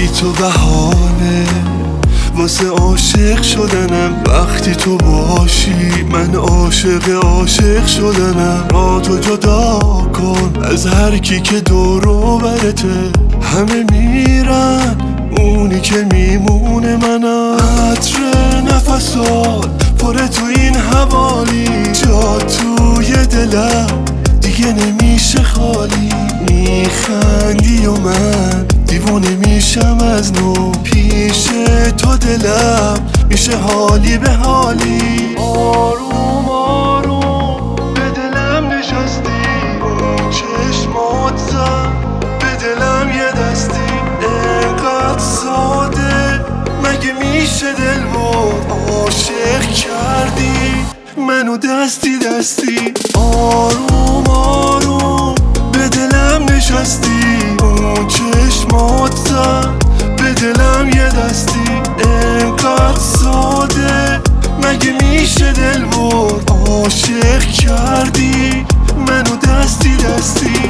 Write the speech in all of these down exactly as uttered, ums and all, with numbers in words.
بی تو بهانه واسه عاشق شدنم. وقتی تو باشی من عاشق عاشق شدنم. را تو جدا کن از هر کی که دور و برته، همه میرن اونی که میمونه منم. عطر نفسات پره تو این حوالی، جا توی دلم دیگه نمیشه خالی. میخندی و من دیوونه میشم از نو، پیش تو دلم میشه حالی به حالی. آروم آروم به دلم نشستی، اون چشمات زد به دلم یه دستی. انقدر ساده مگه میشه دل بود، عاشق کردی منو دستی دستی. آروم آروم به دلم نشستی، اون چشمات زد به دلم یه دستی. انقدر ساده مگه میشه دل بود، عاشق کردی منو دستی دستی.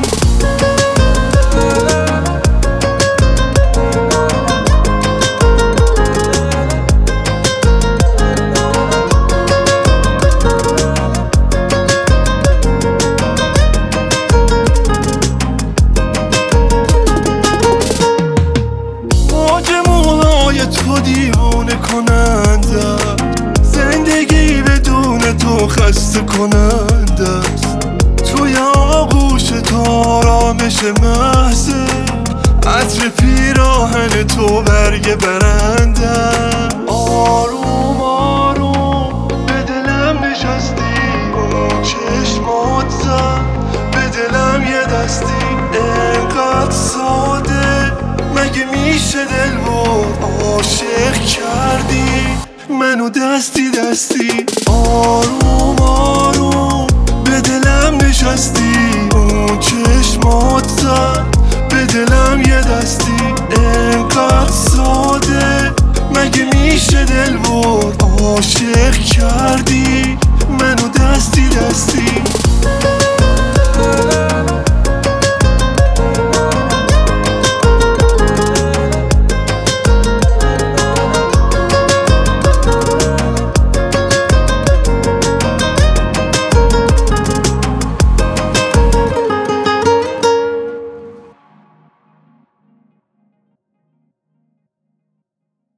تو دیوونه کننده، زندگی بدون تو خسته کننده است. توی آغوش تو آرامش محضه، عطر پیراهن تو برگ برنده. آروم آروم به دلم نشستی، اون چشمات زد به دلم یه دستی. انقدر ساده مگه میشه دل بود، عاشق کردی منو دستی دستی. آروم آروم به دلم نشستی، اون چشمات زد به دلم یه دستی. انقدر ساده مگه میشه دل بود، عاشق کردی منو دستی دستی.